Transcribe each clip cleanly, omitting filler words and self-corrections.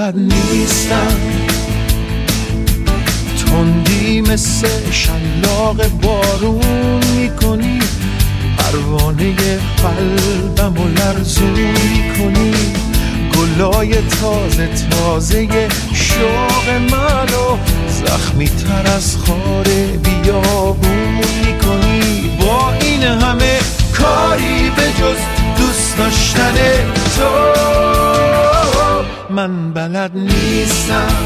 بلد نیستم، تندی مثل شلاق بارون میکنی، پروانه قلبمو لرزون میکنی، گلای تازه تازه شوق منو زخمی تر از خار بیابون میکنی. با این همه کاری به جز دوست داشتن تو من بلد نیستم.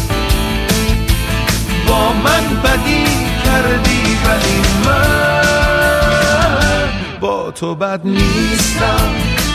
با من بدی کردی ولی من با تو بد نیستم.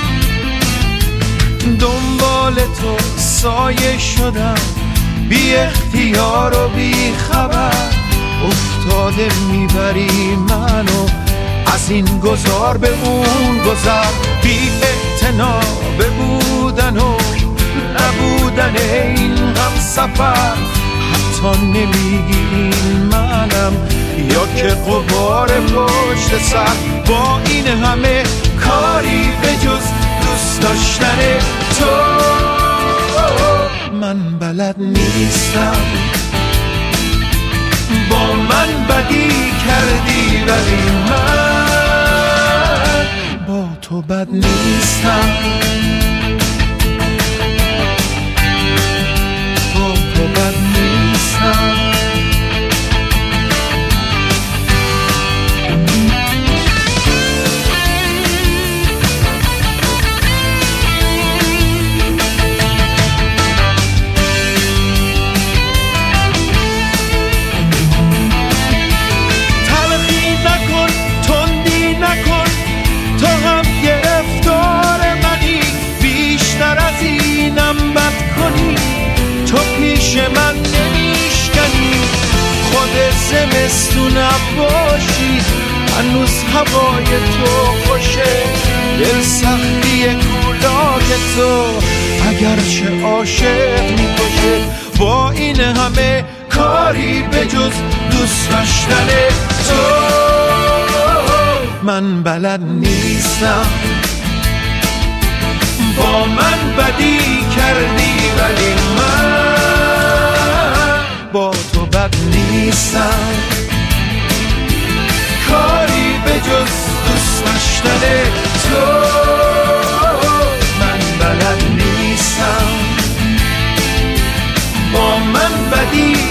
دنبال تو سایه شدم، بی اختیار و بی خبر افتاده میبری منو از این گذار به اون گذر. بی اعتنا به بودن و نبودن این هم سفر، حتی نمیگی این منم یا که غبار پشت سر. با این همه کاری به جز دوست داشتن تو من بلد نیستم. با من بدی کردی ولی من با تو بد نیستم. با تو بد نیستم. تو پیش من نمیشکنی، خود زمستون نباشی، هنوز هوای تو خوشه، دل سختی کولاک تو اگرچه عاشق میکشه. با این همه کاری به جز دوست داشتن تو من بلد نیستم. با من بدی کردی ولی من با تو بد نیستم. کاری به جز دوست داشتن تو من بلد نیستم. با من بدی